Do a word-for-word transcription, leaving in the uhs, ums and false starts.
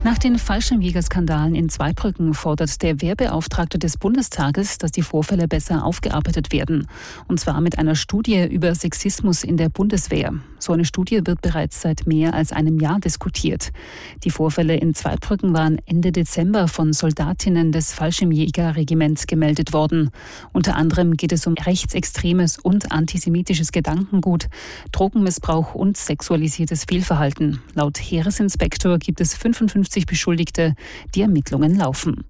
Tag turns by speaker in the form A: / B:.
A: Nach den Fallschirmjägerskandalen in Zweibrücken fordert der Wehrbeauftragte des Bundestages, dass die Vorfälle besser aufgearbeitet werden. Und zwar mit einer Studie über Sexismus in der Bundeswehr. So eine Studie wird bereits seit mehr als einem Jahr diskutiert. Die Vorfälle in Zweibrücken waren Ende Dezember von Soldatinnen des Fallschirmjägerregiments gemeldet worden. Unter anderem geht es um rechtsextremes und antisemitisches Gedankengut, Drogenmissbrauch und sexualisiertes Fehlverhalten. Laut Heeresinspektor gibt es fünfundfünfzig Beschuldigte, die Ermittlungen laufen.